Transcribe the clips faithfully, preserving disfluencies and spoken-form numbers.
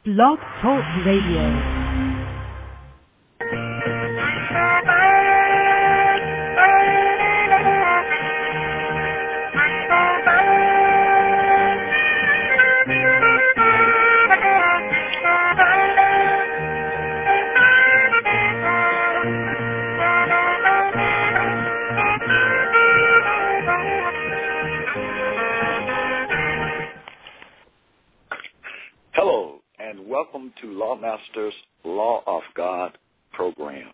Blog Talk Radio. Hello, and welcome to Lawmaster's Law of God program.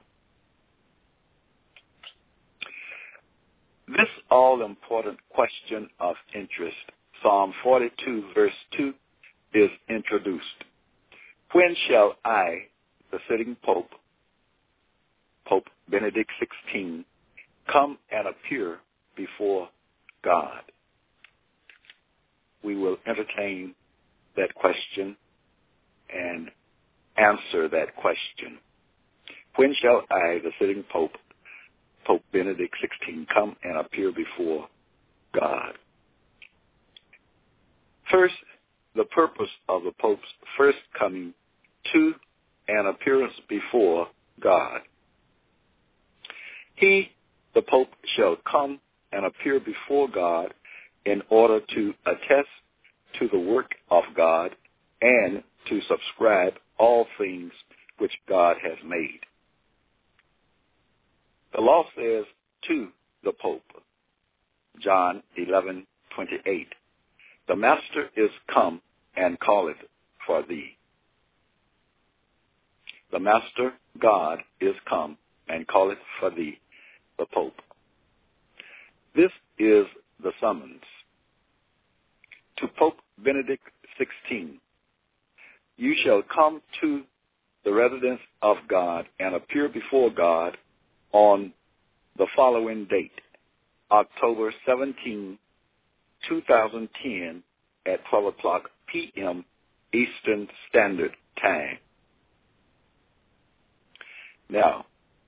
This all-important question of interest, Psalm forty-two, verse two, is introduced. When shall I, the sitting Pope, Pope Benedict the sixteenth, come and appear before God? We will entertain that question and answer that question. When shall I, the sitting Pope, Pope Benedict the sixteenth, come and appear before God? First, the purpose of the Pope's first coming to an appearance before God. He, the Pope, shall come and appear before God in order to attest to the work of God and to subscribe all things which God has made. The law says to the Pope, John eleven twenty-eight, the Master is come and calleth for thee. The Master, God, is come and calleth for thee, the Pope. This is the summons. To Pope Benedict the sixteenth, you shall come to the residence of God and appear before God on the following date, October seventeenth, twenty ten, at twelve o'clock p.m. Eastern Standard Time. Now,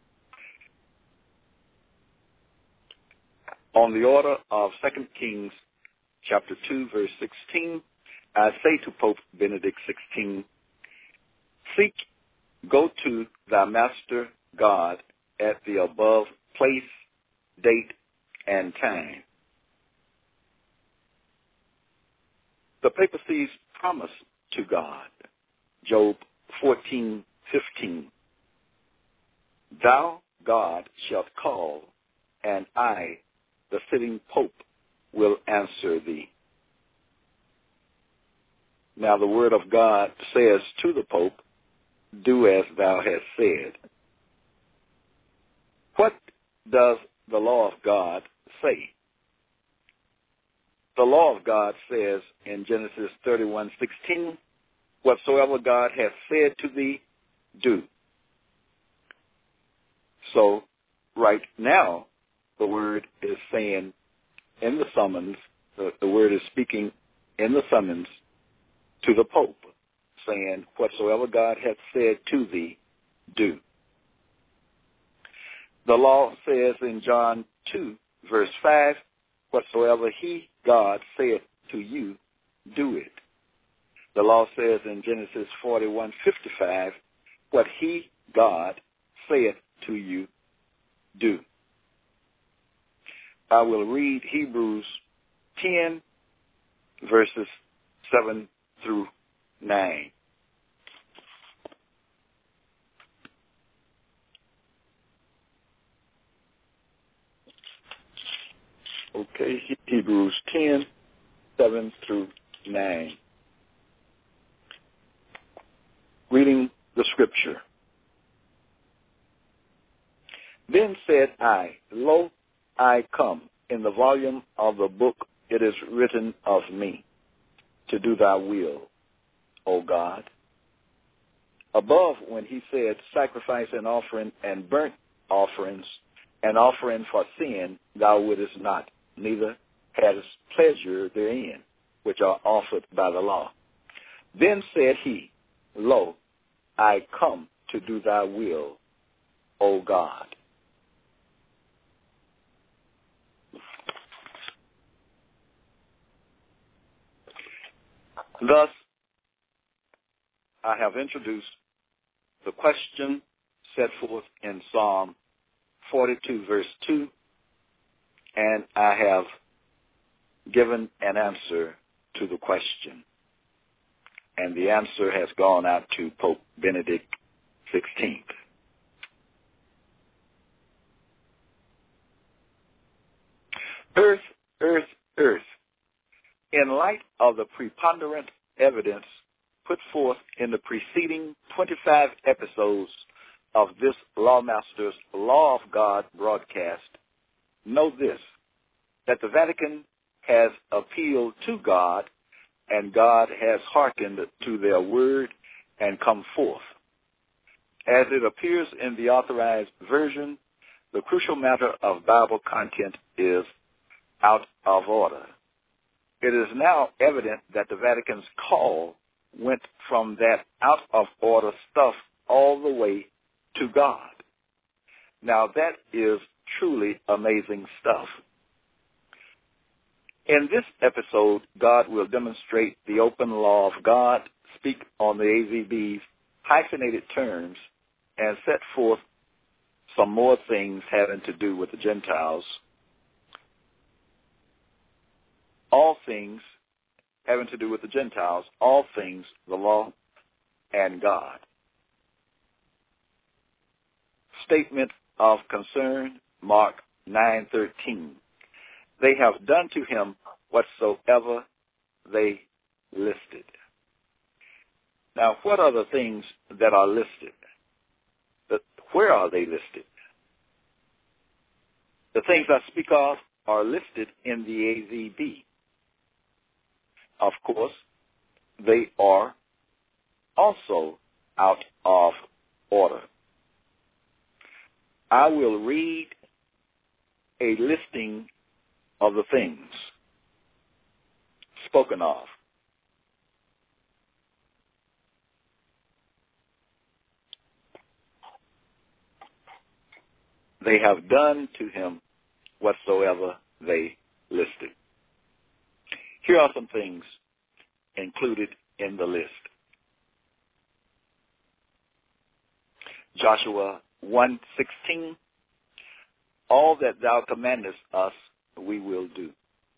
on the order of Second Kings chapter two, verse sixteen, I say to Pope Benedict the sixteenth, seek, go to thy Master God at the above place, date, and time. The papacy's promise to God, Job fourteen fifteen, thou, God, shalt call, and I, the sitting Pope, will answer thee. Now the word of God says to the Pope, do as thou hast said. What does the law of God say? The law of God says in Genesis thirty-one sixteen, whatsoever God hath said to thee, do. So right now, the word is saying in the summons, the, the word is speaking in the summons to the Pope, saying, whatsoever God hath said to thee, do. The law says in John two, verse five, whatsoever he, God, saith to you, do it. The law says in Genesis forty-one fifty-five, what he, God, saith to you, do. I will read Hebrews ten, verses seven through nine. Okay, Hebrews ten, seven through nine. Reading the scripture. Then said I, lo, I come. In the volume of the book it is written of me, to do thy will, O God. Above, when he said, sacrifice and offering and burnt offerings, and offering for sin, thou wouldest not, neither hadst pleasure therein, which are offered by the law. Then said he, lo, I come to do thy will, O God. Thus, I have introduced the question set forth in Psalm forty-two, verse two, and I have given an answer to the question. And the answer has gone out to Pope Benedict the sixteenth. Earth, earth, earth. In light of the preponderant evidence put forth in the preceding twenty-five episodes of this Lawmaster's Law of God broadcast, know this, that the Vatican has appealed to God, and God has hearkened to their word and come forth. As it appears in the authorized version, the crucial matter of Bible content is out of order. It is now evident that the Vatican's call went from that out-of-order stuff all the way to God. Now that is truly amazing stuff. In this episode, God will demonstrate the open law of God, speak on the A V B's hyphenated terms, and set forth some more things having to do with the Gentiles. All things having to do with the Gentiles, all things, the law, and God. Statement of concern, Mark nine thirteen. They have done to him whatsoever they listed. Now, what are the things that are listed? The, where are they listed? The things I speak of are listed in the A V B. Of course, they are also out of order. I will read a listing of the things spoken of. They have done to him whatsoever they listed. Here are some things included in the list. Joshua one sixteen, all that thou commandest us, we will do.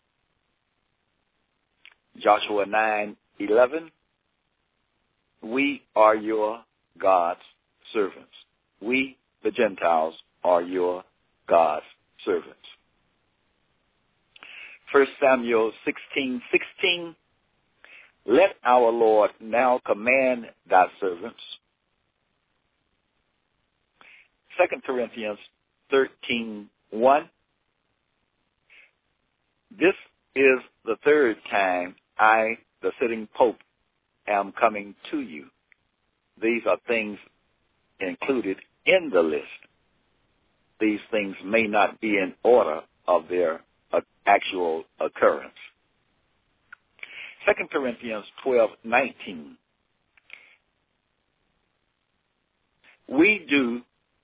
Joshua nine eleven, we are your God's servants. We, the Gentiles, are your God's servants. First Samuel sixteen sixteen, let our Lord now command thy servants. Second Corinthians thirteen one, this is the third time I, the sitting Pope, am coming to you. These are things included in the list. These things may not be in order of their uh, actual occurrence. Second Corinthians twelve nineteen. We do,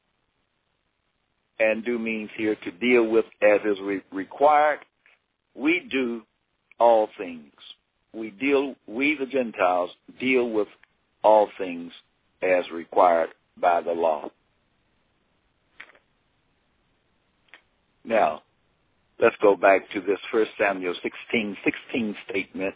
and do means here to deal with as is re- required. We do all things. We deal, we the Gentiles deal with all things as required by the law. Now, let's go back to this First Samuel sixteen sixteen statement.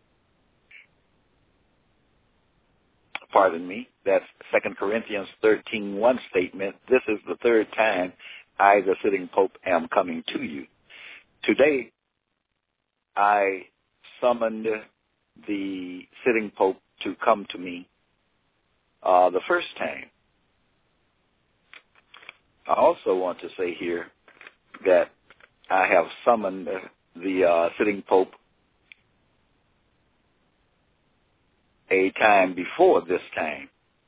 Pardon me, that's Second Corinthians thirteen one statement. This is the third time I, the sitting Pope, am coming to you. Today, I summoned the sitting Pope to come to me uh, the first time. I also want to say here that I have summoned the uh, sitting Pope a time before this time,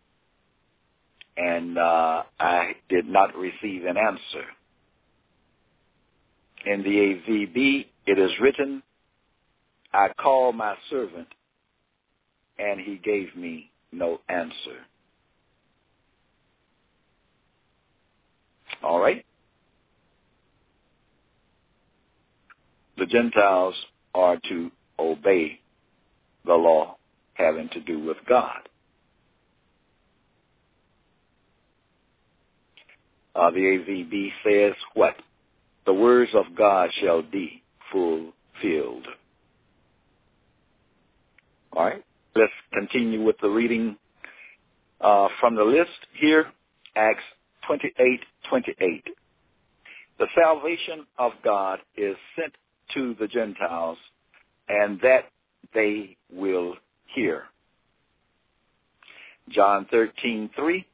and uh, I did not receive an answer. In the A V B, it is written, I called my servant, and he gave me no answer. All right? The Gentiles are to obey the law having to do with God. Uh, the A V B says what? The words of God shall be fulfilled. All right. Let's continue with the reading uh, from the list here. Acts twenty-eight twenty-eight. The salvation of God is sent to the Gentiles, and that they will hear. John thirteen three.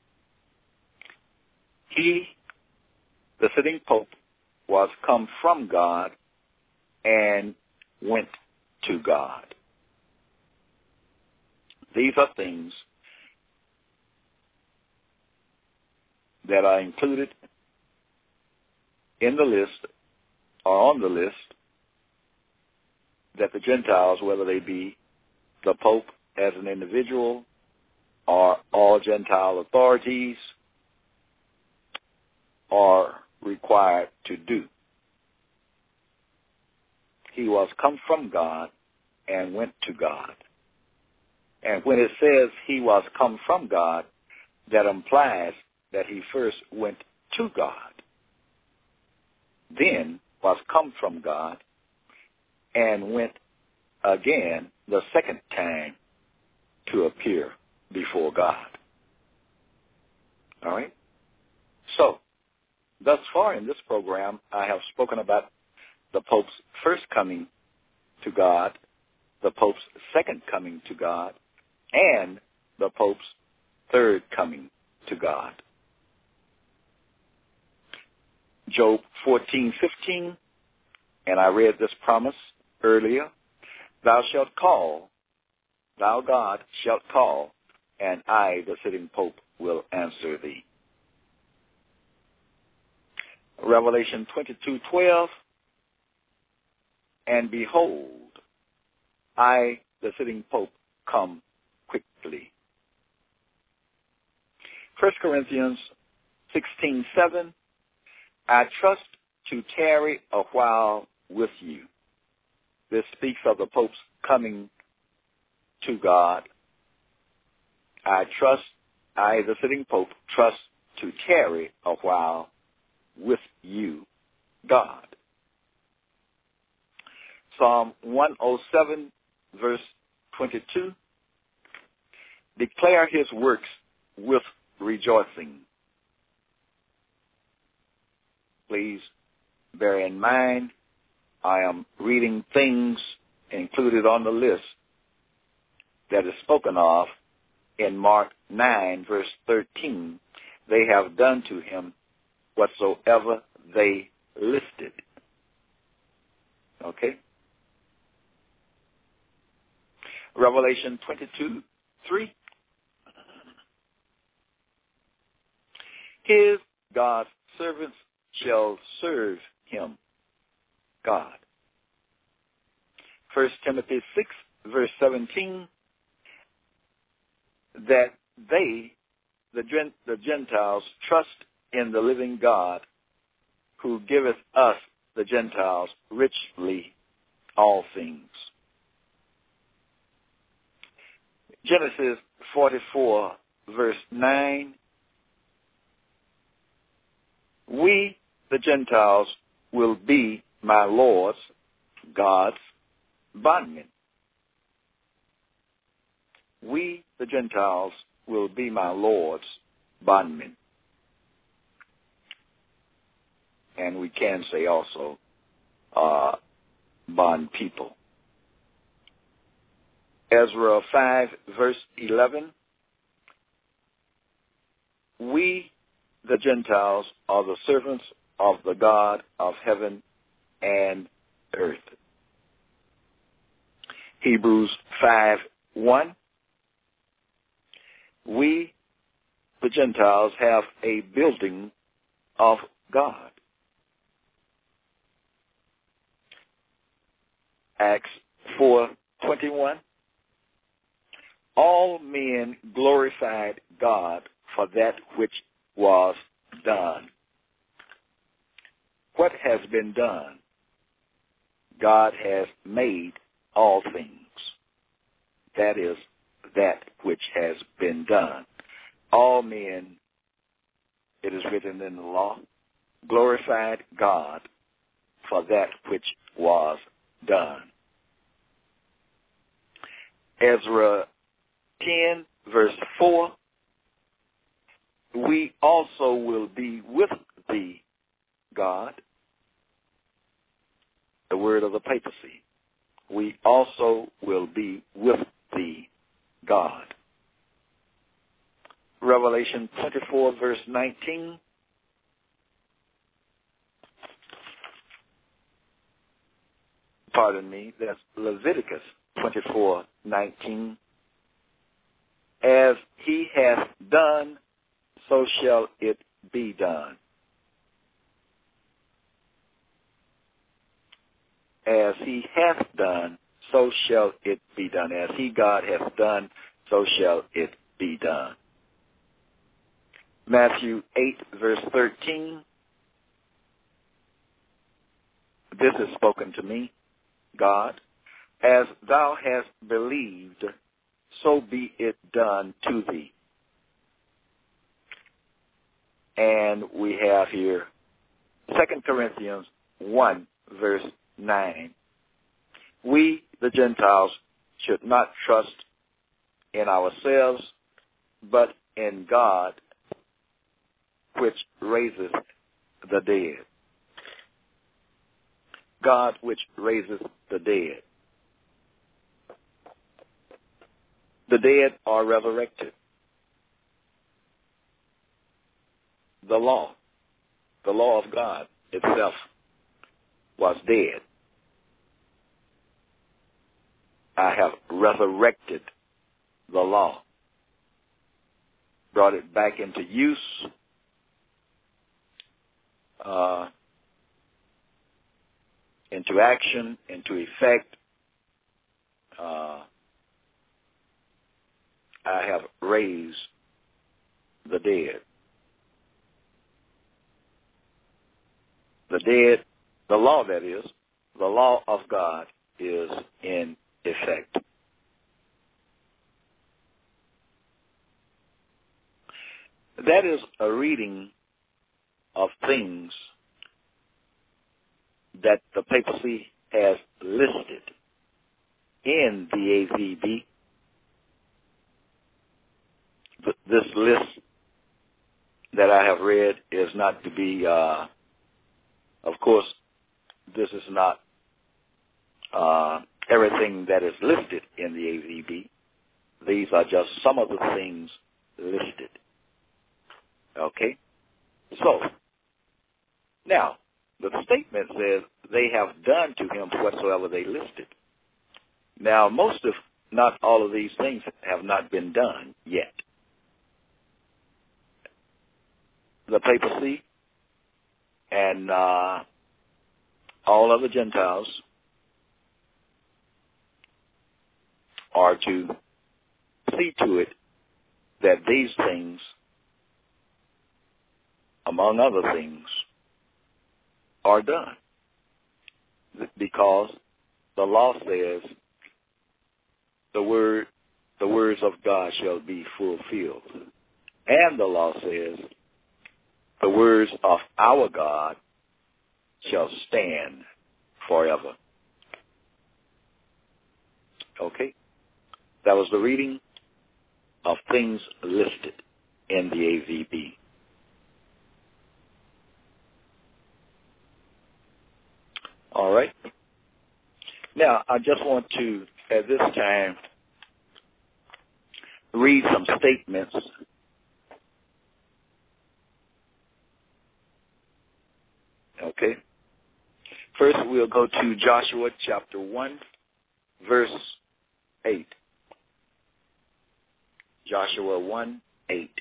He, the sitting Pope, was come from God and went to God. These are things that are included in the list or on the list that the Gentiles, whether they be the Pope as an individual or all Gentile authorities, are required to do. He was come from God and went to God. And when it says he was come from God, that implies that he first went to God, then was come from God, and went again the second time to appear before God. All right? So, thus far in this program, I have spoken about the Pope's first coming to God, the Pope's second coming to God, and the Pope's third coming to God. Job fourteen fifteen, and I read this promise earlier, thou shalt call, thou God shalt call, and I, the sitting Pope, will answer thee. Revelation twenty-two twelve, and behold, I, the sitting Pope, come quickly. First Corinthians sixteen seven, I trust to tarry a while with you. This speaks of the Pope's coming to God. I trust, I, the sitting Pope, trust to tarry a while with you, God. Psalm one oh seven, verse twenty-two, declare his works with rejoicing. Please bear in mind, I am reading things included on the list that is spoken of in Mark nine, verse thirteen. They have done to him whatsoever they listed. Okay? Revelation twenty-two three. His, God's servants, shall serve him, God. First Timothy six, verse seventeen, that they, the, the Gentiles, trust in the living God, who giveth us, the Gentiles, richly all things. Genesis forty-four, verse nine, we, the Gentiles, will be my Lord's, God's, bondmen. We, the Gentiles, will be my Lord's bondmen. And we can say also, uh, bond people. Ezra five, verse eleven, we, the Gentiles, are the servants of the God of heaven and earth. Hebrews five one, we, the Gentiles, have a building of God. Acts four twenty-one, all men glorified God for that which was done. What has been done? God has made all things. That is that which has been done. All men it is written in the law, glorified God for that which was done. Ezra ten, verse four, we also will be with thee, God, the word of the papacy. We also will be with thee, God. Revelation twenty-four, verse nineteen. Pardon me, that's Leviticus twenty-four, nineteen. As he hath done, so shall it be done. As he hath done, so shall it be done. As he, God, hath done, so shall it be done. Matthew eight, verse thirteen. This is spoken to me, God. As thou hast believed, so be it done to thee. And we have here Second Corinthians one, verse nine. We, the Gentiles, should not trust in ourselves, but in God, which raiseth the dead. God which raiseth the dead. The dead are resurrected. The law, the law of God itself was dead. I have resurrected the law, brought it back into use, uh, into action, into effect. Uh, I have raised the dead. The dead, the law that is, the law of God is in effect. That is a reading of things that the papacy has listed in the A V B. This list that I have read is not to be, uh, of course, this is not uh, everything that is listed in the A V B. These are just some of the things listed. Okay? So, now, the statement says they have done to him whatsoever they listed. Now, most of, not all of these things have not been done yet. The papacy and uh, all other Gentiles are to see to it that these things, among other things, are done. Because the law says the word, the words of God shall be fulfilled. And the law says the words of our God shall stand forever. Okay? That was the reading of things listed in the A V B. All right. Now, I just want to, at this time, read some statements Okay. First, we'll go to Joshua chapter one, verse eight. Joshua one, eight.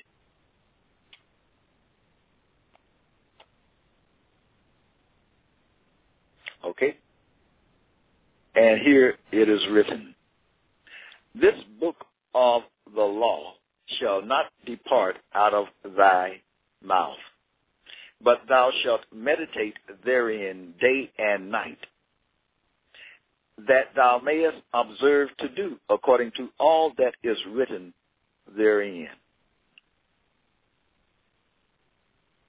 Okay? And here it is written, this book of the law shall not depart out of thy mouth, but thou shalt meditate therein day and night, that thou mayest observe to do according to all that is written therein.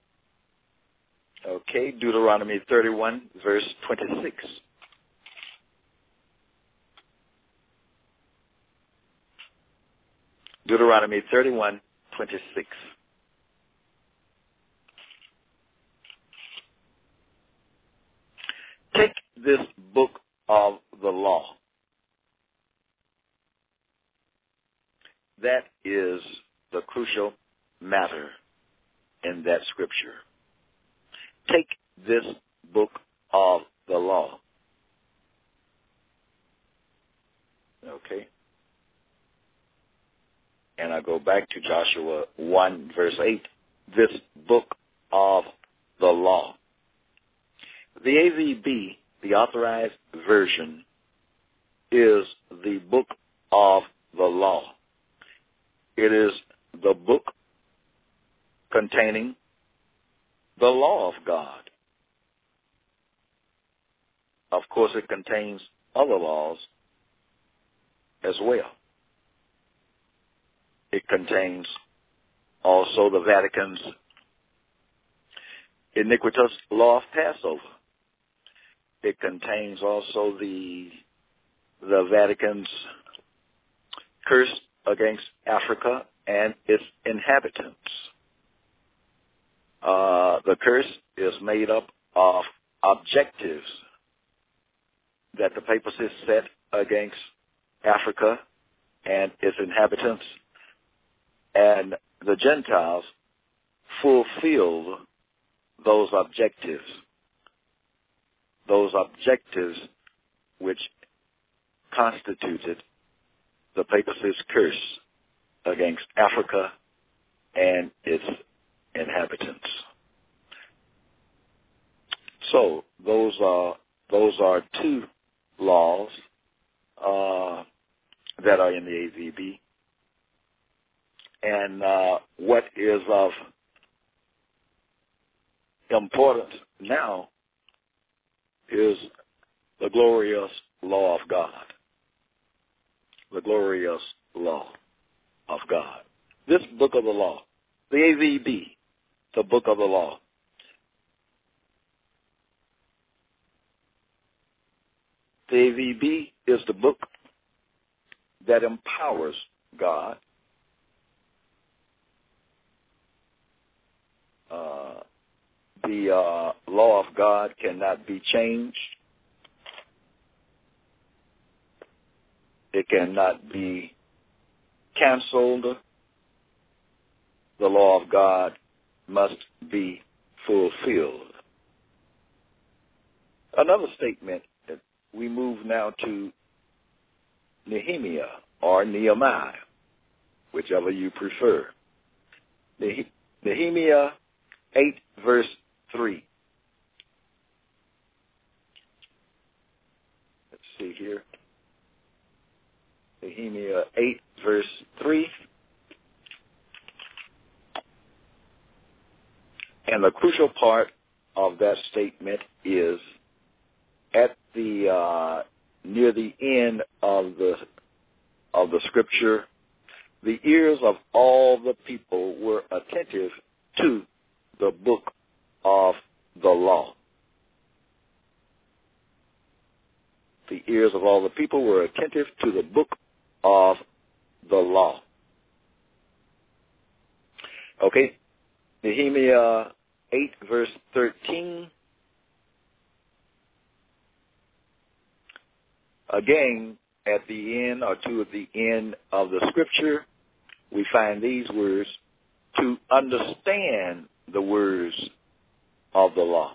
Okay, Deuteronomy thirty-one, verse twenty-six. Deuteronomy thirty-one, twenty-six. Take this book of the law. That is the crucial matter in that scripture. Take this book of the law. Okay. And I go back to Joshua one, verse eight. This book of the law. The A V B, the Authorized Version, is the book of the law. It is the book containing the law of God. Of course, it contains other laws as well. It contains also the Vatican's iniquitous law of Passover. It contains also the the Vatican's curse against Africa and its inhabitants. Uh, the curse is made up of objectives that the papacy set against Africa and its inhabitants, and the Gentiles fulfilled those objectives, those objectives which constituted the papacy's curse against Africa and its inhabitants. So those are those are two laws uh, that are in the A V B. And uh, what is of importance now is the glorious law of God. The glorious law of God. This book of the law, the A V B, the book of the law. The A V B is the book that empowers God uh, the uh, law of God cannot be changed. It cannot be canceled. The law of God must be fulfilled. Another statement, that we move now to Nehemiah or Nehemiah, whichever you prefer. Nehemiah eight, verse three. Let's see here. Nehemiah eight, verse three. And the crucial part of that statement is at the uh, near the end of the of the scripture, the ears of all the people were attentive to the book of the law. The ears of all the people were attentive to the book of the law. Okay, Nehemiah eight, verse thirteen. Again, at the end or to the end of the scripture, we find these words, to understand the words of the law.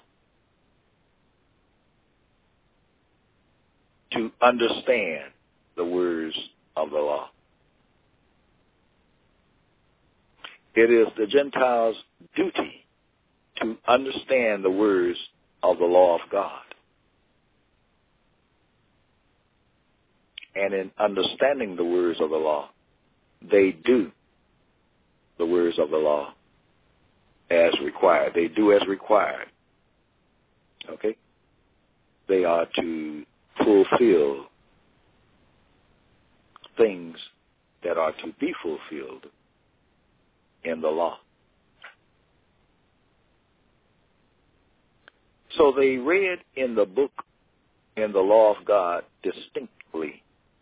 To understand the words of the law. It is the Gentiles' duty to understand the words of the law of God. And in understanding the words of the law, they do the words of the law as required. They do as required. Okay? They are to fulfill things that are to be fulfilled in the law. So they read in the book, in the law of God, distinctly.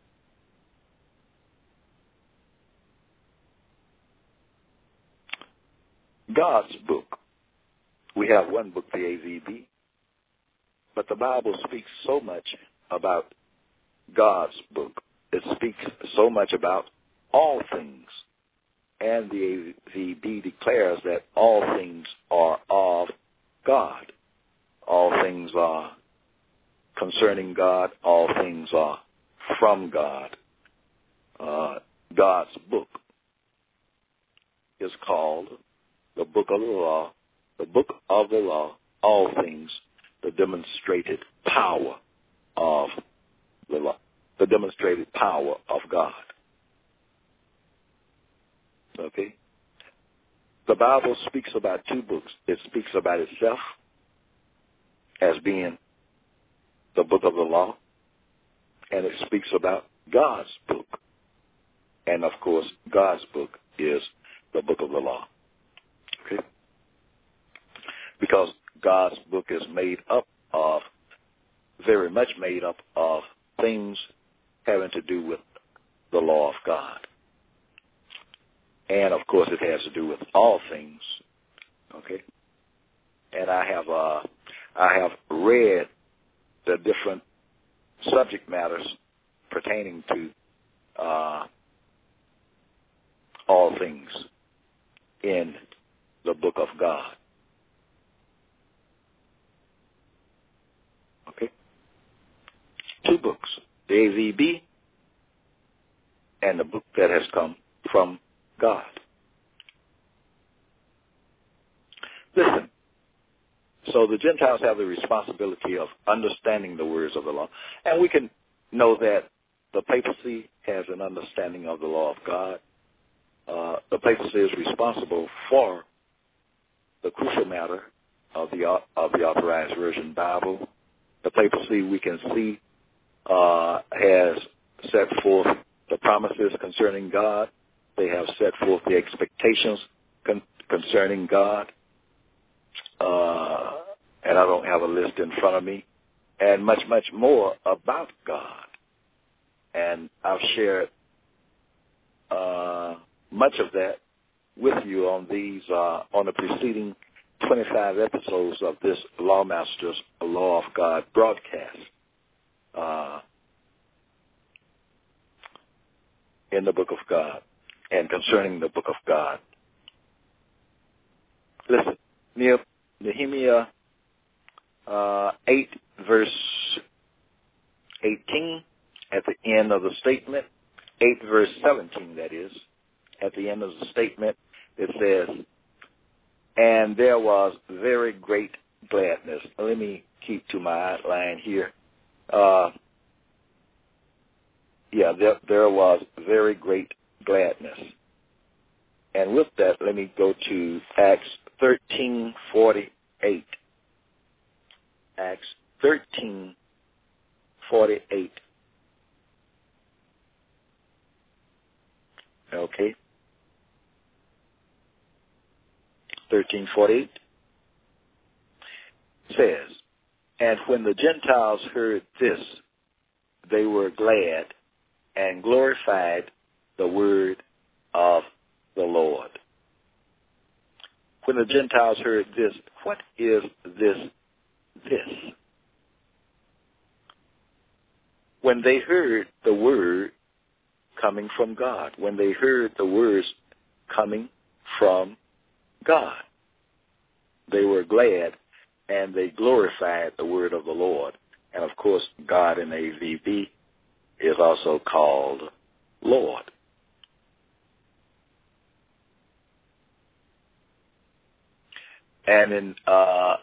God's book. We have one book, the A V B, but the Bible speaks so much about God's book. It speaks so much about all things. And the A V B declares that all things are of God. All things are concerning God. All things are from God. Uh, God's book is called the book of the law, the book of the law, all things, the demonstrated power of the law, the demonstrated power of God. Okay? The Bible speaks about two books. It speaks about itself as being the book of the law, and it speaks about God's book. And, of course, God's book is the book of the law. Okay? Because God's book is made up of, very much made up of things having to do with the law of God. And, of course, it has to do with all things. Okay? And I have uh, I have read the different subject matters pertaining to uh, all things in the book of God. Okay? Two books, the A V B and the book that has come from God. Listen, so the Gentiles have the responsibility of understanding the words of the law, and we can know that the papacy has an understanding of the law of God. Uh, the papacy is responsible for the crucial matter of the of the Authorized Version Bible. The papacy, we can see, uh, has set forth the promises concerning God. They have set forth the expectations con- concerning God. Uh, and I don't have a list in front of me. And much, much more about God. And I've shared uh, much of that with you on these, uh, on the preceding twenty-five episodes of this Lawmasters Law of God broadcast uh, in the book of God and concerning the book of God. Listen, Nehemiah uh, eight, verse eighteen, at the end of the statement, eight, verse seventeen, that is, at the end of the statement, it says, and there was very great gladness. Let me keep to my outline here. Uh, yeah, there, there was very great gladness. And with that, let me go to Acts thirteen forty-eight. Acts thirteen forty-eight. Okay. thirteen forty-eight says, and when the Gentiles heard this, they were glad and glorified the word of the Lord. When the Gentiles heard this, what is this this? When they heard the word coming from God, when they heard the words coming from God, they were glad and they glorified the word of the Lord. And of course, God in A V B is also called Lord. And in uh,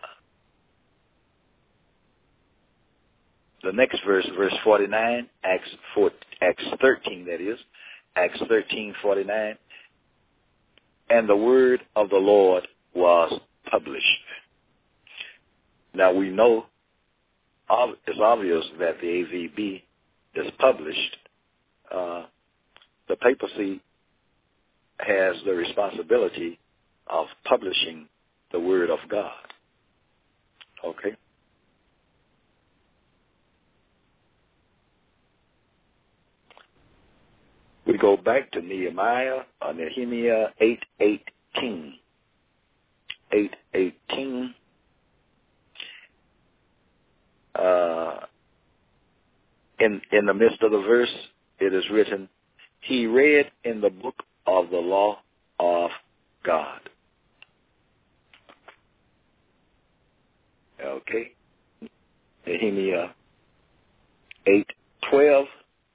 the next verse, verse forty-nine, Acts four, Acts thirteen, that is, Acts thirteen forty-nine, and the word of the Lord was published. Now we know it's obvious that the A V B is published. Uh, the papacy has the responsibility of publishing the word of God. Okay? We go back to Nehemiah, uh, Nehemiah eight eighteen. eight eighteen. Uh, in, in the midst of the verse, it is written, he read in the book of the law of God. Okay. Nehemiah eight twelve.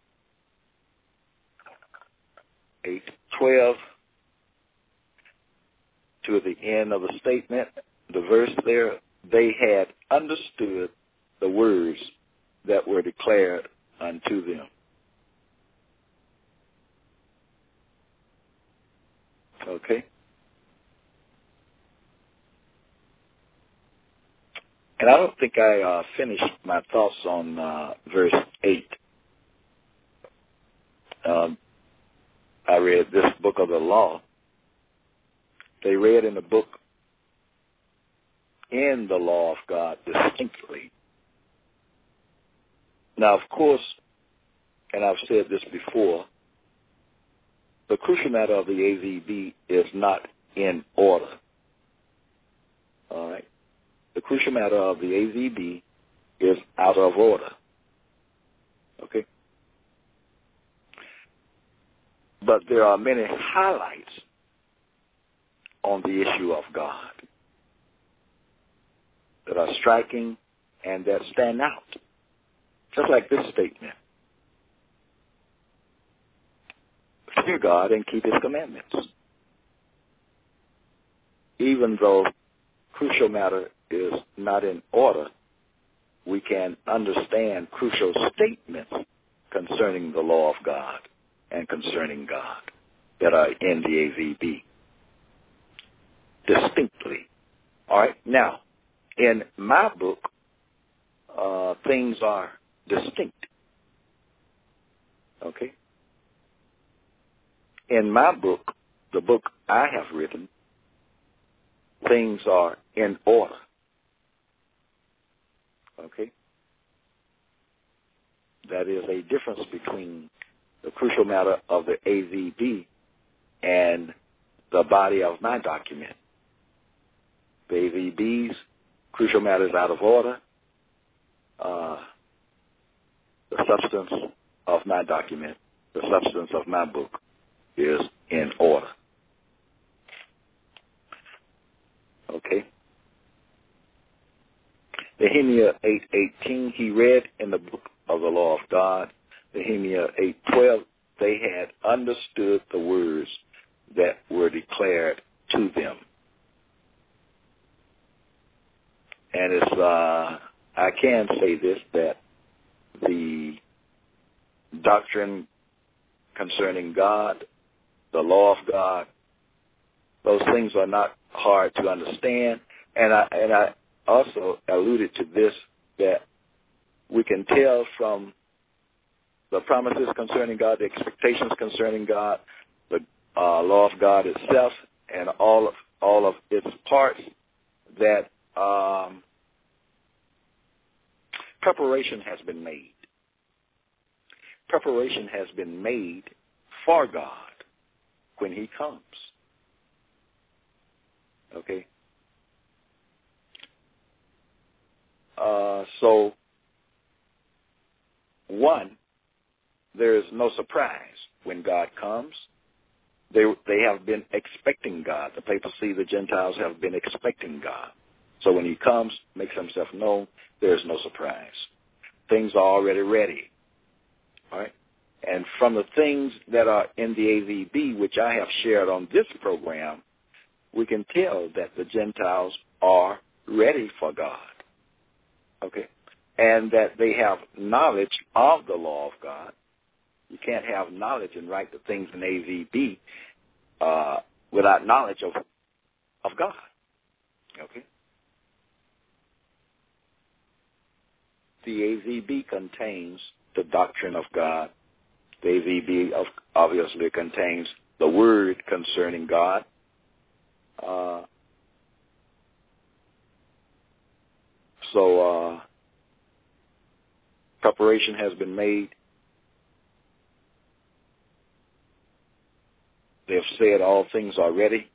eight twelve to the end of the statement, the verse there, they had understood the words that were declared unto them. Okay? And I don't think I uh, finished my thoughts on uh, verse eight. Um, I read this book of the law. They read in the book, in the law of God distinctly. Now, of course, and I've said this before, the crucial matter of the A V B is not in order. All right? The crucial matter of the A V B is out of order. Okay? But there are many highlights on the issue of God that are striking and that stand out. Just like this statement. Fear God and keep his commandments. Even though crucial matter is not in order, we can understand crucial statements concerning the law of God and concerning God that are in the A V B distinctly. All right? Now, in my book, uh, things are distinct. Okay? In my book, the book I have written, things are in order. Okay? That is a difference between the crucial matter of the A V B and the body of my document. The A V B's crucial matter is out of order. Uh, the substance of my document, the substance of my book, is in order. Okay? Nehemiah eight eighteen, he read in the book of the law of God. Nehemiah eight twelve, they had understood the words that were declared to them. And it's, uh, I can say this, that the doctrine concerning God, the law of God, those things are not hard to understand. And I, and I also alluded to this, that we can tell from the promises concerning God, the expectations concerning God, the uh, law of God itself, and all of all of its parts, that um, preparation has been made. Preparation has been made for God when he comes. Okay? Uh, so, one, there is no surprise when God comes. They they have been expecting God. The papacy, the Gentiles have been expecting God. So when he comes, makes himself known, there's no surprise. Things are already ready. All right? And from the things that are in the A V B, which I have shared on this program, we can tell that the Gentiles are ready for God. Okay? And that they have knowledge of the law of God. You can't have knowledge and write the things in A V B uh, without knowledge of of God. Okay? The A V B contains the doctrine of God. The A V B of, obviously contains the word concerning God. Uh, so uh, preparation has been made. they've said all things are ready.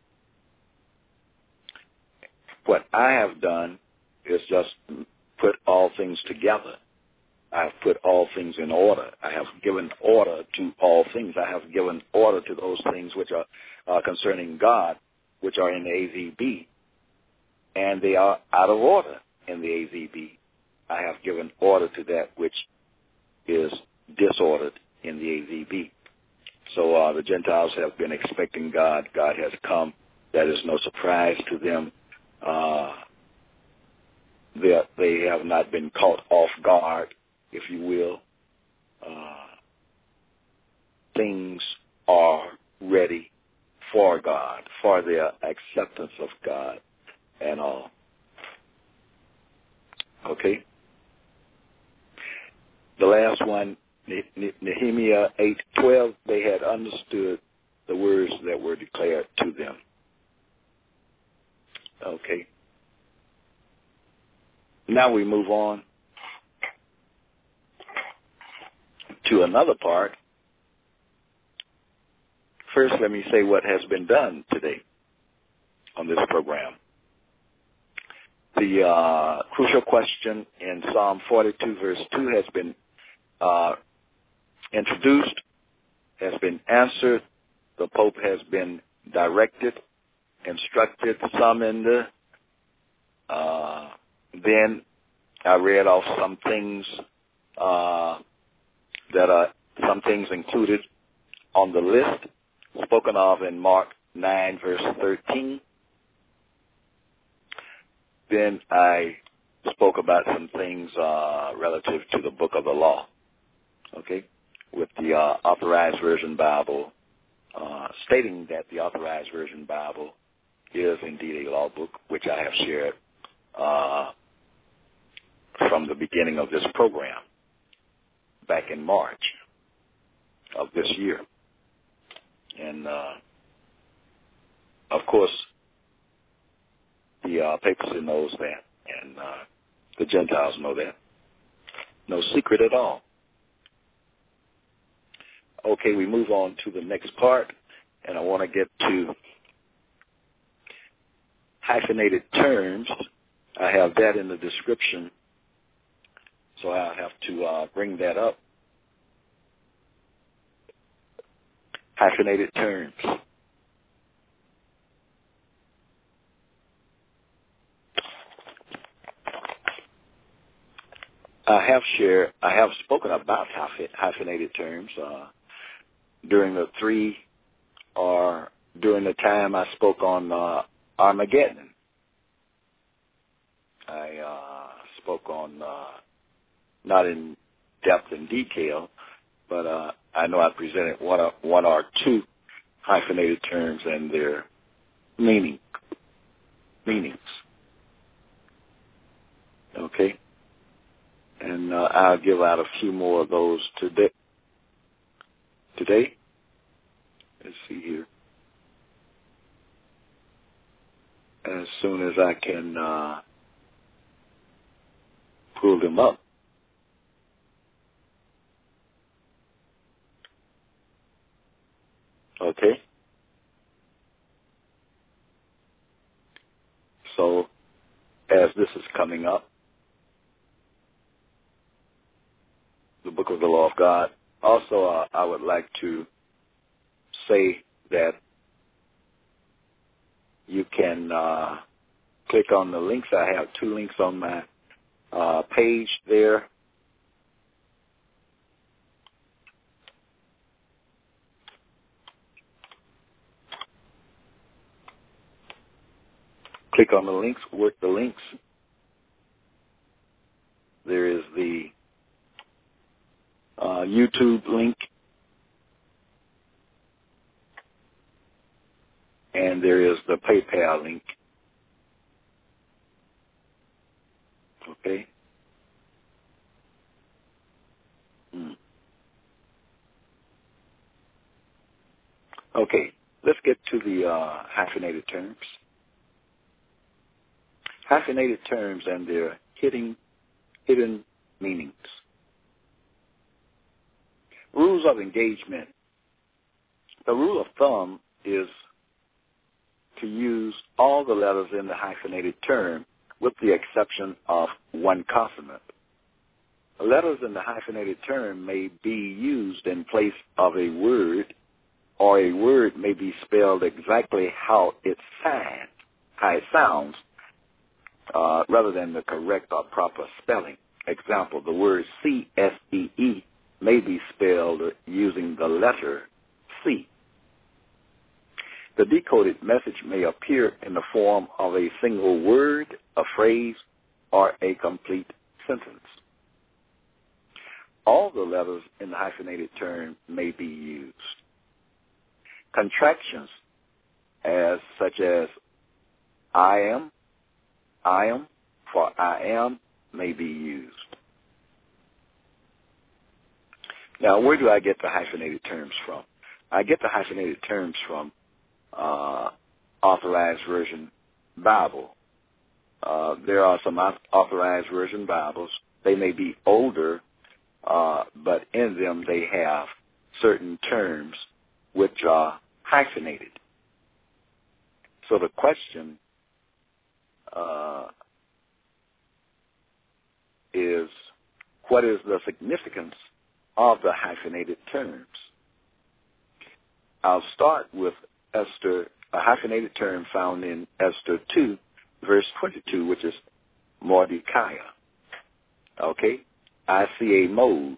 What I have done is just put all things together. I have put all things in order. I have given order to all things. I have given order to those things which are uh, concerning God, which are in the A Z B. And they are out of order in the A Z B. I have given order to that which is disordered in the A Z B. So uh, the Gentiles have been expecting God. God has come. That is no surprise to them. Uh, they, they have not been caught off guard, if you will. Uh, things are ready for God, for their acceptance of God and all. Okay? The last one, Nehemiah eight twelve, they had understood the words that were declared to them. Okay. Now we move on to another part. First, let me say what has been done today on this program. The uh, crucial question in Psalm forty-two, verse two has been uh, introduced, has been answered. The Pope has been directed, instructed, summoned. Uh, then I read off some things uh, that are some things included on the list, spoken of in Mark nine, verse thirteen. Then I spoke about some things uh, relative to the book of the law, okay, with the uh, Authorized Version Bible, uh, stating that the Authorized Version Bible is indeed a law book, which I have shared uh, from the beginning of this program back in March of this year. And, uh, of course, the uh, papacy knows that, and uh, the Gentiles know that. No secret at all. Okay, we move on to the next part, and I want to get to hyphenated terms. I have that in the description, so I'll have to uh, bring that up. Hyphenated terms. I have shared, I have spoken about hyphenated terms uh, during the three, or during the time I spoke on uh, Armageddon. I uh, spoke on, uh, not in depth and detail, but uh, I know I presented one or, one or two hyphenated terms and their meaning, meanings. Okay? And uh, I'll give out a few more of those today. Today? Let's see here. As soon as I can uh, pull them up. Okay? So, as this is coming up, the Book of the Law of God. Also, uh, I would like to say that you can uh, click on the links. I have two links on my uh, page there. Click on the links, work the links. There is the uh, YouTube link, and there is the PayPal link. Okay? Hmm. Okay, let's get to the uh, hyphenated terms. Hyphenated terms and their hidden, hidden meanings. Rules of engagement. The rule of thumb is to use all the letters in the hyphenated term with the exception of one consonant. Letters in the hyphenated term may be used in place of a word, or a word may be spelled exactly how it sounds, how it sounds, uh, rather than the correct or proper spelling. Example, the word C S E E may be spelled using the letter C. The decoded message may appear in the form of a single word, a phrase, or a complete sentence. All the letters in the hyphenated term may be used. Contractions, as such as I am, I am, for I am, may be used. Now, where do I get the hyphenated terms from? I get the hyphenated terms from uh, Authorized Version Bible. Uh, there are some Authorized Version Bibles. They may be older, uh, but in them they have certain terms which are hyphenated. So the question uh, is, what is the significance of the hyphenated terms? I'll start with Esther, a hyphenated term found in Esther two, verse twenty-two, which is Mordecai. Okay? I see a mode.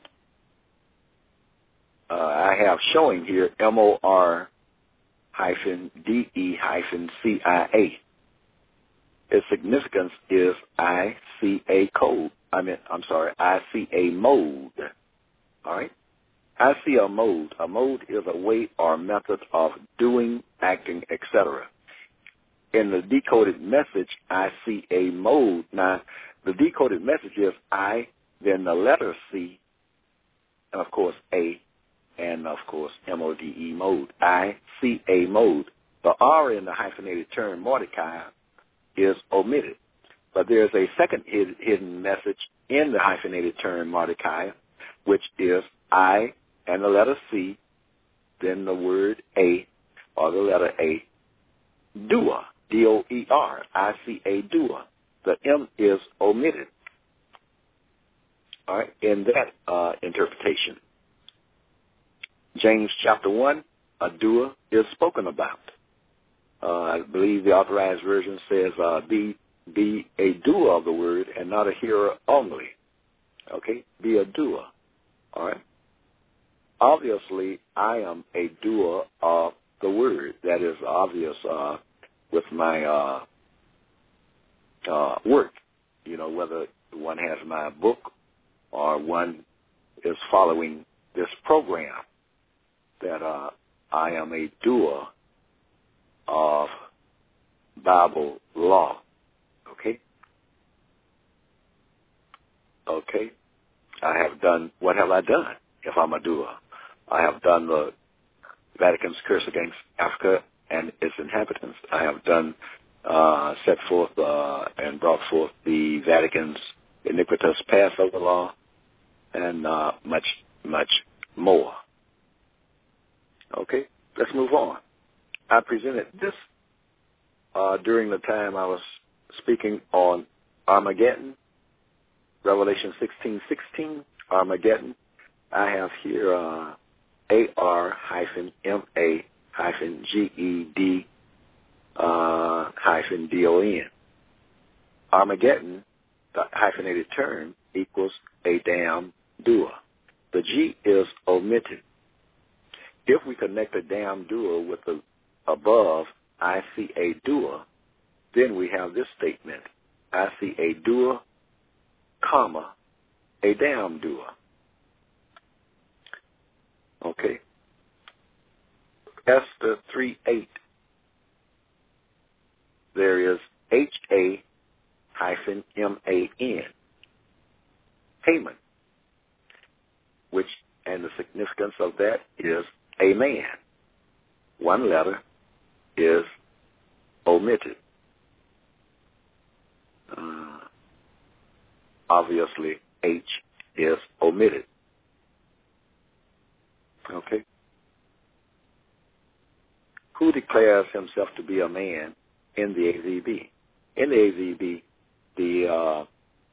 Uh, I have showing here M O R hyphen D E hyphen C I A. Its significance is I see a code. I mean, I'm sorry, I see a mode. All right? I see a mode. A mode is a way or method of doing, acting, et cetera. In the decoded message, I see a mode. Now, the decoded message is I, then the letter C, and of course A, and of course M O D E, mode. I see a mode. The R in the hyphenated term Mordecai is omitted. But there's a second hid, hidden message in the hyphenated term Mordecai, which is I and the letter C, then the word A, or the letter A, doer, D O E R. I see a doer. The M is omitted. All right, in that uh, interpretation. James chapter one, a doer is spoken about. Uh, I believe the Authorized Version says, uh, be, be a doer of the word and not a hearer only. Okay, be a doer. All right. Obviously, I am a doer of the word. That is obvious uh, with my uh, uh, work. You know, whether one has my book or one is following this program, that uh, I am a doer of Bible law. Okay? Okay. I have done, what have I done if I'm a doer? I have done the Vatican's curse against Africa and its inhabitants. I have done, uh, set forth uh, and brought forth the Vatican's iniquitous Passover law, and uh, much, much more. Okay, let's move on. I presented this uh, during the time I was speaking on Armageddon, Revelation sixteen sixteen, Armageddon. I have here uh, A R hyphen M A hyphen G E D uh, hyphen D O N. Armageddon, the hyphenated term, equals a damn doer. The G is omitted. If we connect a damn doer with the above, I see a doer, then we have this statement. I see a doer, comma, a damn doer. Okay. Esther three eight. There is H A hyphen M A N. Haman. Which, and the significance of that is a man. One letter is omitted. Uh, obviously, H is omitted. Okay. who declares himself to be a man in the A Z B. In the A Z B, the uh,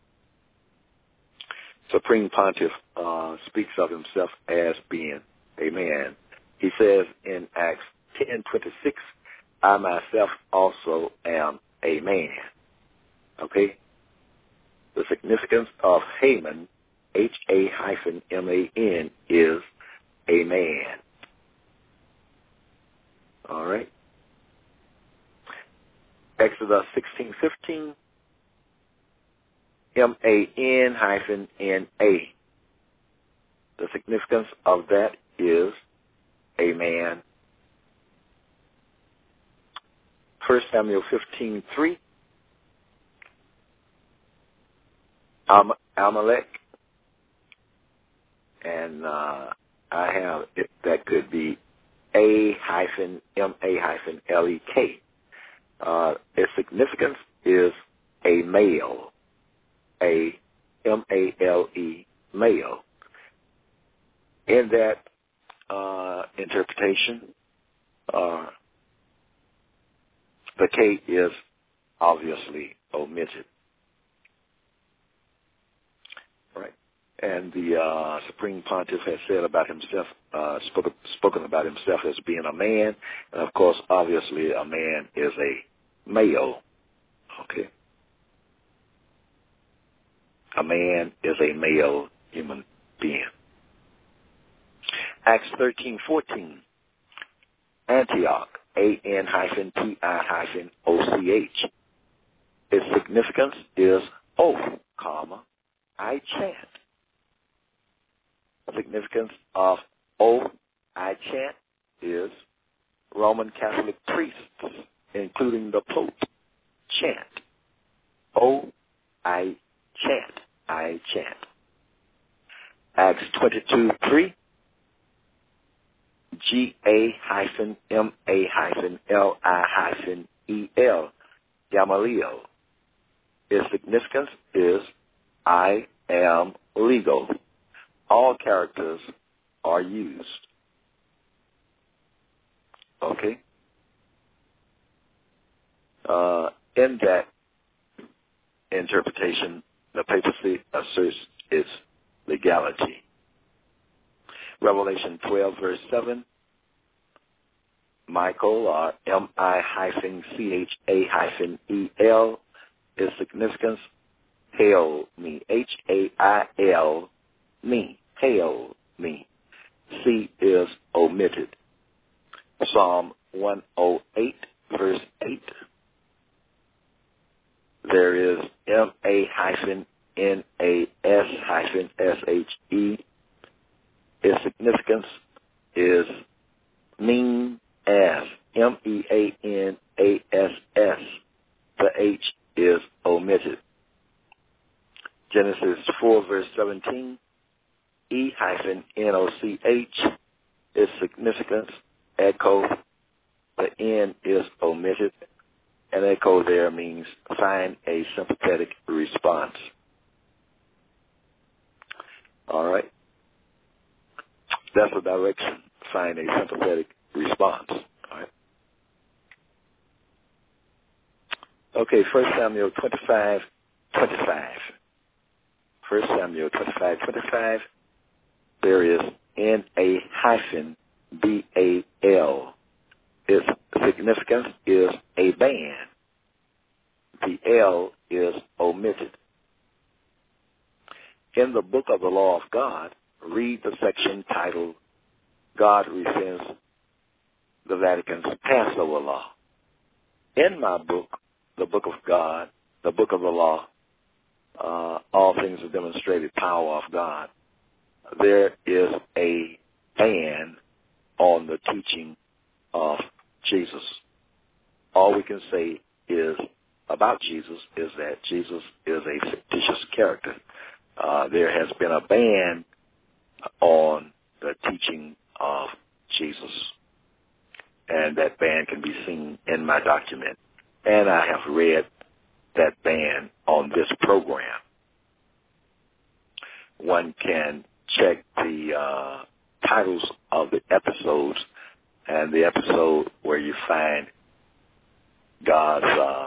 Supreme Pontiff uh, speaks of himself as being a man. He says in Acts ten twenty-six, I myself also am a man. Okay? The significance of Haman, H A hyphen M A N, is a man. All right? Exodus sixteen fifteen, M A N hyphen N A. The significance of that is a man. First Samuel fifteen three, Am- Amalek, and uh, I have it, that could be A hyphen M A hyphen L E K. Uh, its significance is a male, a M A L E, male. In that uh, interpretation, uh, the K is obviously omitted. Right? And the uh, Supreme Pontiff has said about himself, uh, spoken, spoken about himself as being a man, and of course, obviously, a man is a male. Okay? A man is a male human being. Acts thirteen fourteen, Antioch, A N hyphen T I hyphen O C H. Its significance is oath, comma, I chant. Significance of oath, I chant, is Roman Catholic priests, including the Pope, chant. O, I chant, I chant. Acts twenty-two three, G A hyphen M A hyphen L I hyphen E L, Gamaliel. Its significance is I am legal. All characters are used. Okay? Uh, in that interpretation, the papacy asserts its legality. Revelation twelve, verse seven, Michael, or M I hyphen C H A hyphen E L, its significance, hail me, H A I L, me, hail me. C is omitted. Psalm one oh eight, verse eight, there is M A hyphen N A S hyphen S H E. Its significance is mean as, M E A N A S S. The H is omitted. Genesis four, verse seventeen, E hyphen N O C H. Its significance, echo. The N is omitted. And echo there means find a sympathetic response. All right. That's the direction. Find a sympathetic response. All right. Okay, First Samuel twenty-five twenty-five. First Samuel twenty-five twenty-five. There is N A hyphen B A L. Its significance is a band. The L is omitted. In the book of the law of God, read the section titled God Rescinds the Vatican's Passover Law. In my book, the book of God, the book of the law, uh, all things are demonstrated power of God, there is a ban on the teaching of Jesus. All we can say is about Jesus is that Jesus is a fictitious character. Uh, there has been a ban on the teaching of Jesus, and that ban can be seen in my document. And I have read that ban on this program. One can check the uh, titles of the episodes and the episode where you find God's uh,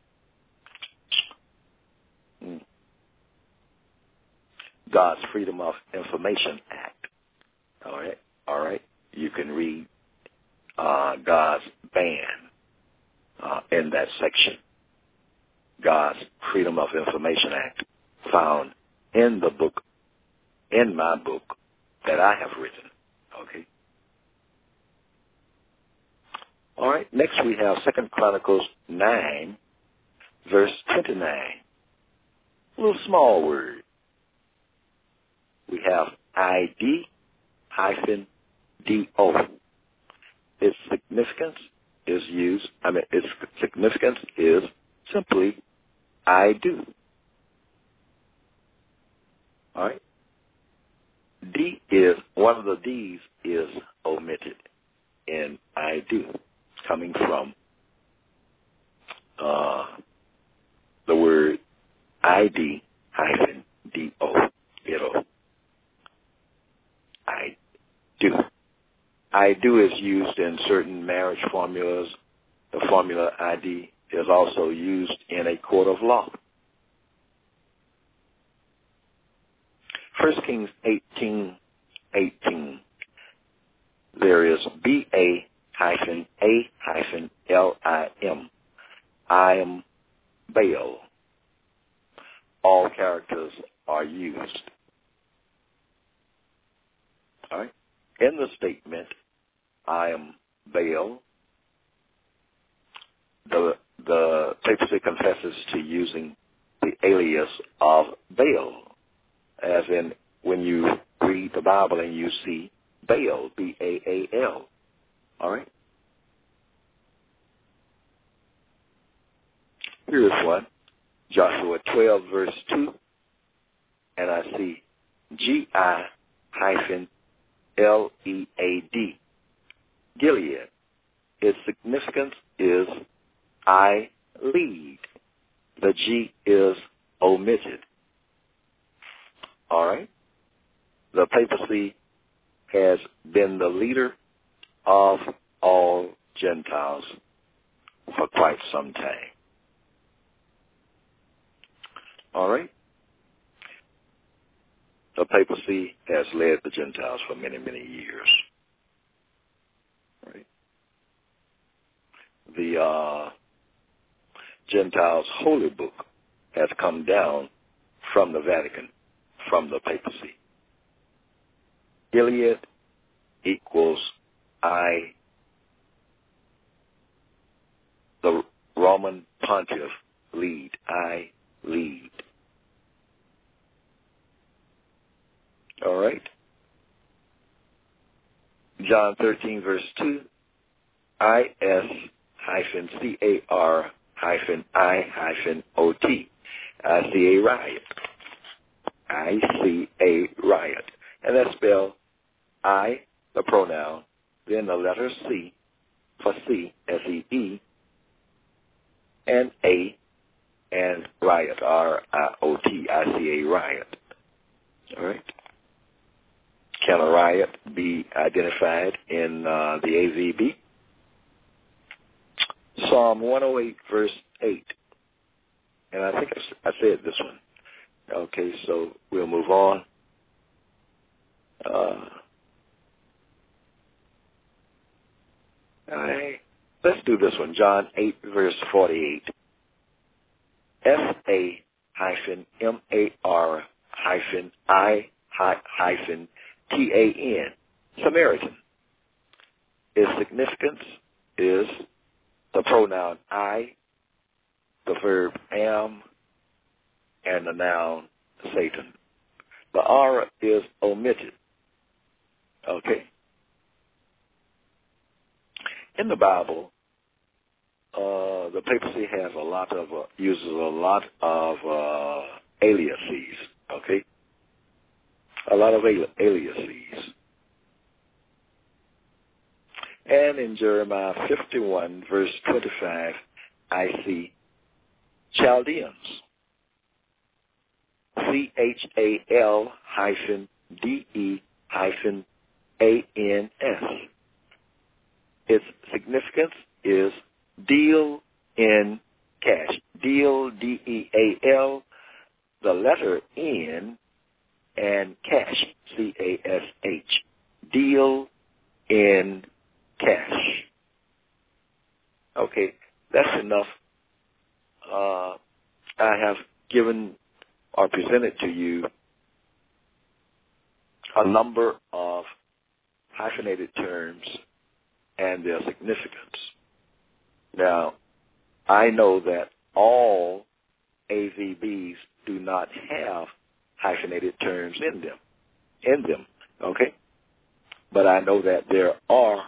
God's Freedom of Information Act. All right, all right. You can read uh, God's ban uh, in that section. God's Freedom of Information Act, found in the book, in my book that I have written. Okay. All right. Next we have Second Chronicles nine, verse twenty-nine. A little small word. We have I D hyphen D O. Its significance is used, I mean, its significance is simply I do. All right? D is, one of the D's is omitted in I do, coming from uh, the word I D hyphen D O. It'll, I do. I do is used in certain marriage formulas. The formula I D is also used in a court of law. First Kings eighteen eighteen. There is B A hyphen A hyphen L I M. I am Baal. All characters are used. All right. In the statement, I am Baal, the the papacy confesses to using the alias of Baal, as in when you read the Bible and you see Baal, B A A L. All right? Here's one, Joshua twelve, verse two, and I see G I hyphen L E A D, Gilead. Its significance is I lead. The G is omitted. All right? The papacy has been the leader of all Gentiles for quite some time. All right? The papacy has led the Gentiles for many, many years. All right? The uh, Gentiles' holy book has come down from the Vatican, from the papacy. Gilead equals I, the Roman pontiff, lead. I lead. All right. John thirteen, verse two, I S hyphen C A R hyphen I hyphen O T. I see a riot. I see a riot. And that's spelled I, the pronoun, then the letter C for C, S E E, and A, and riot, R I O T. I see a riot. All right. Can a riot be identified in uh, the A V B? Psalm one oh eight, verse eight. And I think I, I said this one. Okay, so we'll move on. Uh, all right. Let's do this one. John eight, verse forty-eight. S A hyphen M A R hyphen I hyphen T A N, Samaritan. Its significance is the pronoun I, the verb am, and the noun Satan. The R is omitted. Okay? In the Bible, uh, the papacy has a lot of, uh, uses a lot of uh, aliases. Okay? A lot of ali- aliases. And in Jeremiah fifty-one, verse twenty-five, I see Chaldeans. C H A L hyphen D E hyphen A N S. its significance is deal in cash. Deal, D E A L, the letter N, and cash, C A S H. Deal in cash. Okay, that's enough. Uh, I have given or presented to you a number of hyphenated terms and their significance. Now, I know that all A V Bs do not have hyphenated terms in them, in them, okay? But I know that there are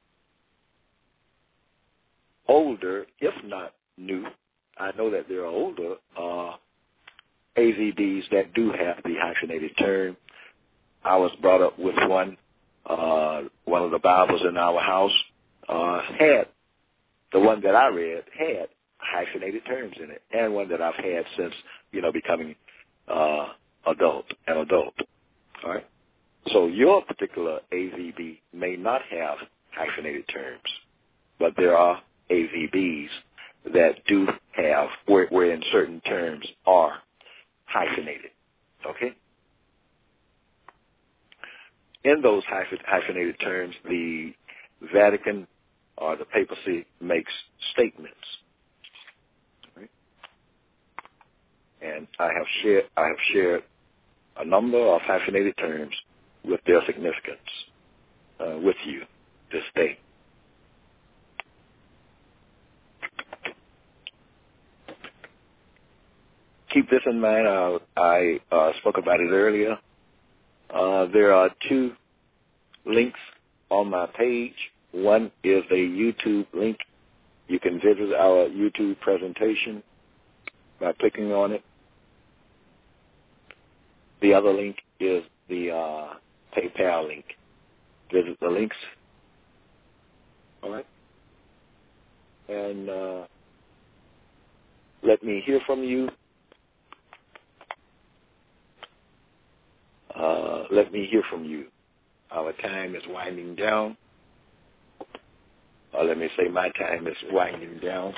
older, if not new, I know that there are older uh, A V Bs that do have the hyphenated term. I was brought up with one. Uh, one of the Bibles in our house uh, had, the one that I read had hyphenated terms in it, and one that I've had since, you know, becoming uh, adult, an adult. All right. So your particular A V B may not have hyphenated terms, but there are A V Bs that do have, where, where in certain terms are hyphenated. Okay. In those hyphenated terms, the Vatican or the papacy makes statements. Right? And I have shared I have shared a number of hyphenated terms with their significance uh, with you this day. Keep this in mind. Uh, I uh, spoke about it earlier. Uh, there are two links on my page. One is a YouTube link. You can visit our YouTube presentation by clicking on it. The other link is the uh, PayPal link. Visit the links. All right. And uh, let me hear from you. Uh, let me hear from you. Our time is winding down. Or let me say my time is winding down.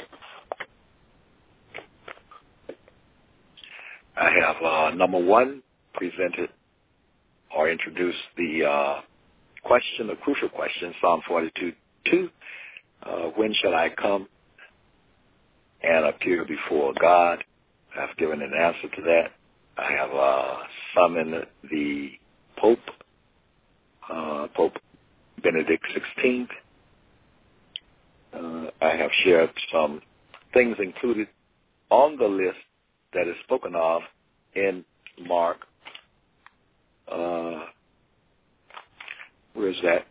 I have uh, number one presented or introduced the uh, question, the crucial question, Psalm forty-two two. Uh, when shall I come and appear before God? I've given an answer to that. I have uh, summoned the Pope, uh, Pope Benedict the sixteenth. Uh, I have shared some things included on the list that is spoken of in Mark. Uh, where is that?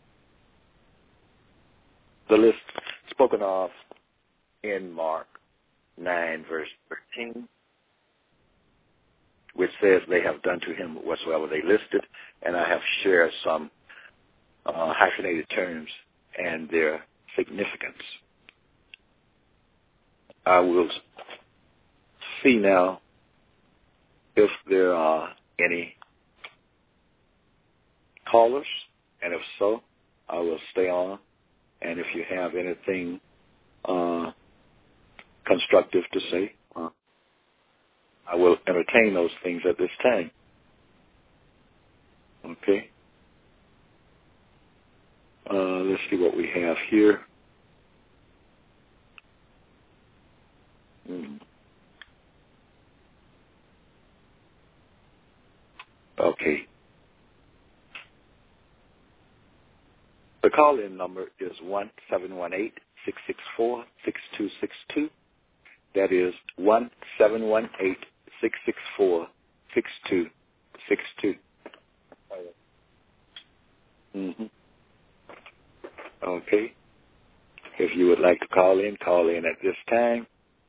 The list spoken of in Mark nine, verse thirteen. Which says they have done to him whatsoever they listed, and I have shared some uh, hyphenated terms and their significance. I will see now if there are any callers, and if so, I will stay on, and if you have anything uh, constructive to say, uh, I will entertain those things at this time. Okay. Uh, let's see what we have here. Mm. Okay. The call-in number is one seven one eight, six six four, six two six two. That is one seven one eight, six six four, six two six two. Mm-hmm. Okay. If you would like to call in, call in at this time.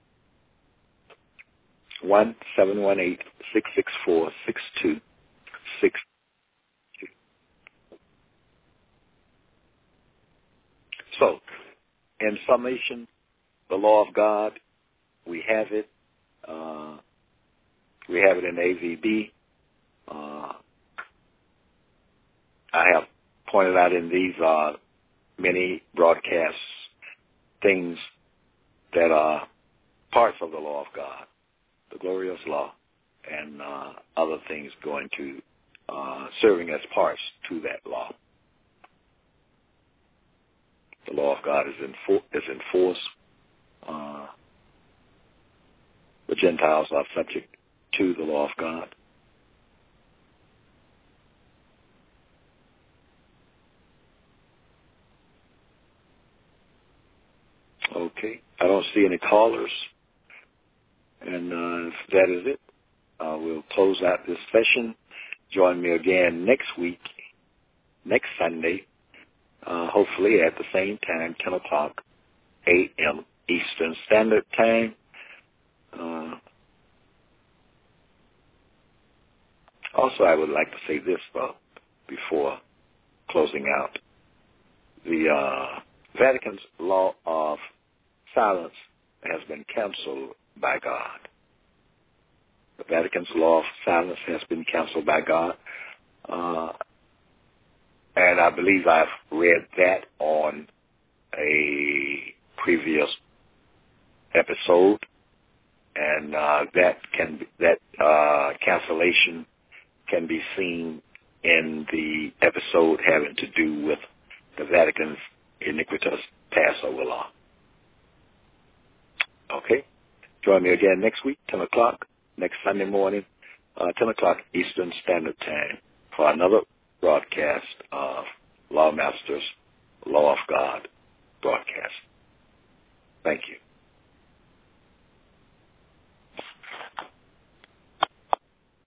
one seven one eight, six six four, six two six two. So, in summation, the law of God, we have it. Uh, we have it in A V B. Uh, I have pointed out in these uh, many broadcasts things that are parts of the law of God, the glorious law, and uh, other things going to uh, serving as parts to that law. The law of God is in, for, is in force. Uh, the Gentiles are subject to the law of God. Okay. I don't see any callers. And uh, if that is it, uh, we'll close out this session. Join me again next week, next Sunday, uh, hopefully at the same time, ten o'clock a m Eastern Standard Time. Uh, also, I would like to say this, though, before closing out. The uh, Vatican's law of silence has been canceled by God. The Vatican's law of silence has been canceled by God. Uh, and I believe I've read that on a previous episode. And uh, that can that uh, cancellation can be seen in the episode having to do with the Vatican's iniquitous Passover law. Okay? Join me again next week, ten o'clock, next Sunday morning, uh, ten o'clock Eastern Standard Time, for another broadcast of Lawmasters, Law of God broadcast. Thank you.